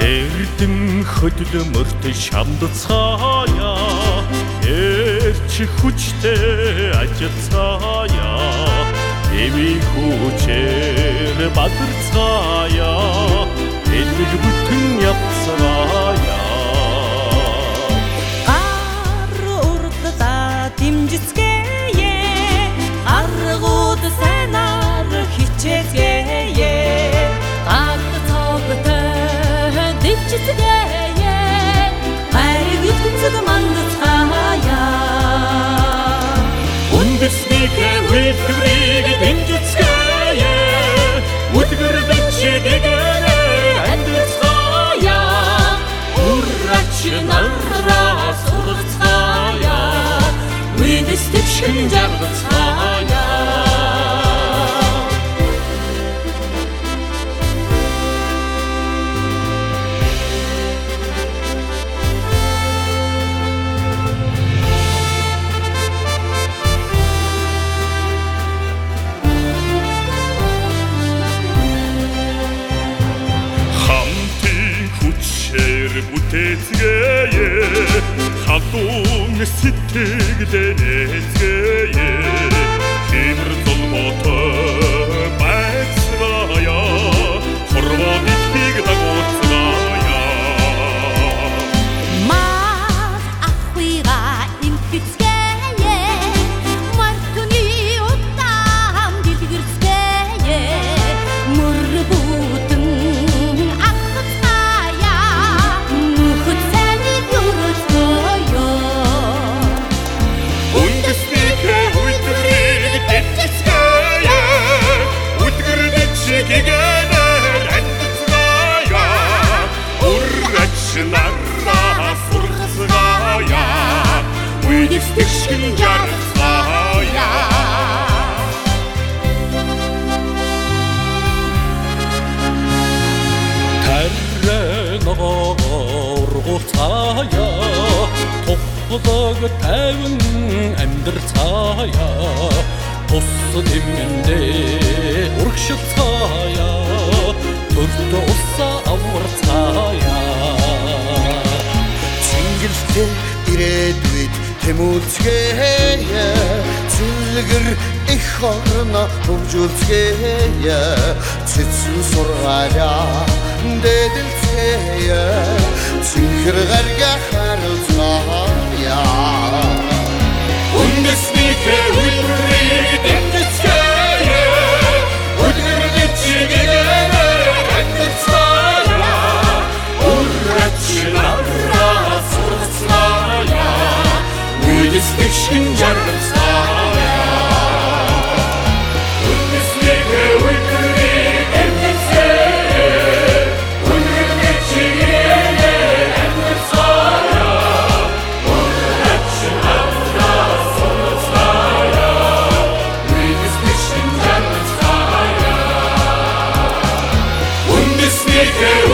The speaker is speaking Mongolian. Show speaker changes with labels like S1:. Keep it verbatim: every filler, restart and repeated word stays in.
S1: Эрдэм хөдөлмөрт шамд цаая эрч хүчтэй ажилцаая эми хүчээр бадарцаая элэг бүтэн явцаая
S2: гар урдда дэмжицгээе аргууд сайнаар хичээцгээе гар цогтой дэмжицгээе хайр ертөнцөд мандцгаая
S1: үндэснийхээ үйлдвэрийг дэмжицгээе үтгэр дэвчгээрээ амьдцгаая ураач нараа сургацгаая үдэс дэвшин жаргацгаая бүтээцгээе халуун сэтгэгдээцгээе хэмэр золботой байцгаая хорвоо дэлхийг дагуулцгаая
S2: маа ахыга инфицгээе мартуни удаан дэлгэрцгээе мөр бүтэн
S1: нараа сургацгаая үдэс дэвшин жаргацгаая тарногоор ургуцгаая тухлог тайван амьдарцгаая тус дэмэндээ урагшилцгаая төрд усаа аварцгаая
S3: Цэнгэлтэй ирээдүйд тэмүүлцгээе цэлгэр их орно хөвжүүлцгээе цэцэн сургаараа дэдэлцгээе цэнхэр гаргаа харилцгаая
S1: үндэснийхээ үйлдвэрийг дэмжицгээе үтгэр дэвчгээрээ амьдцгаая ураач нараа сургацгаая үдэс дэвшин жаргацгаая үндэснийхээ үйлдвэрийг дэмжицгээе үтгэр дэвчгээрээ амьдцгаая ураач нараа сургацгаая үдэс дэвшин жаргацгаая үндэснийхээ